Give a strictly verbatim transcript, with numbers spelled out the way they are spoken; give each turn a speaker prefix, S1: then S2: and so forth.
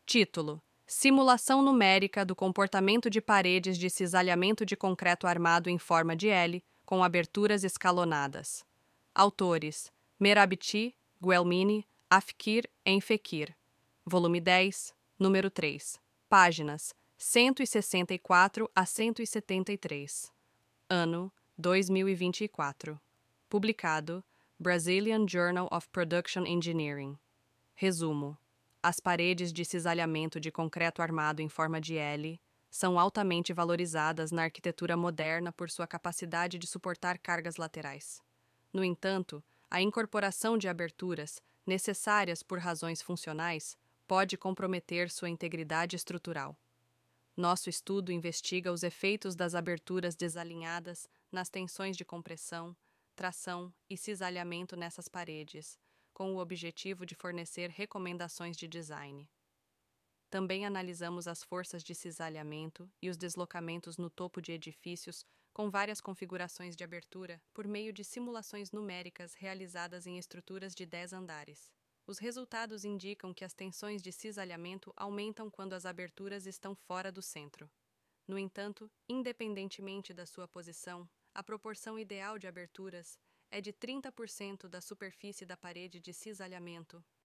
S1: Título: Simulação numérica do comportamento de paredes de cisalhamento de concreto armado em forma de L, com aberturas escalonadas. Autores: Merabti, Guelmini, Afkir e Fekir. Volume dez, número três. Páginas cento e sessenta e quatro a cento e setenta e três. Ano: dois mil e vinte e quatro. Publicado: Brazilian Journal of Production Engineering. Resumo: as paredes de cisalhamento de concreto armado em forma de L são altamente valorizadas na arquitetura moderna por sua capacidade de suportar cargas laterais. No entanto, a incorporação de aberturas, necessárias por razões funcionais, pode comprometer sua integridade estrutural. Nosso estudo investiga os efeitos das aberturas desalinhadas nas tensões de compressão, tração e cisalhamento nessas paredes, com o objetivo de fornecer recomendações de design. Também analisamos as forças de cisalhamento e os deslocamentos no topo de edifícios com várias configurações de abertura por meio de simulações numéricas realizadas em estruturas de dez andares. Os resultados indicam que as tensões de cisalhamento aumentam quando as aberturas estão fora do centro. No entanto, independentemente da sua posição, a proporção ideal de aberturas é de trinta por cento da superfície da parede de cisalhamento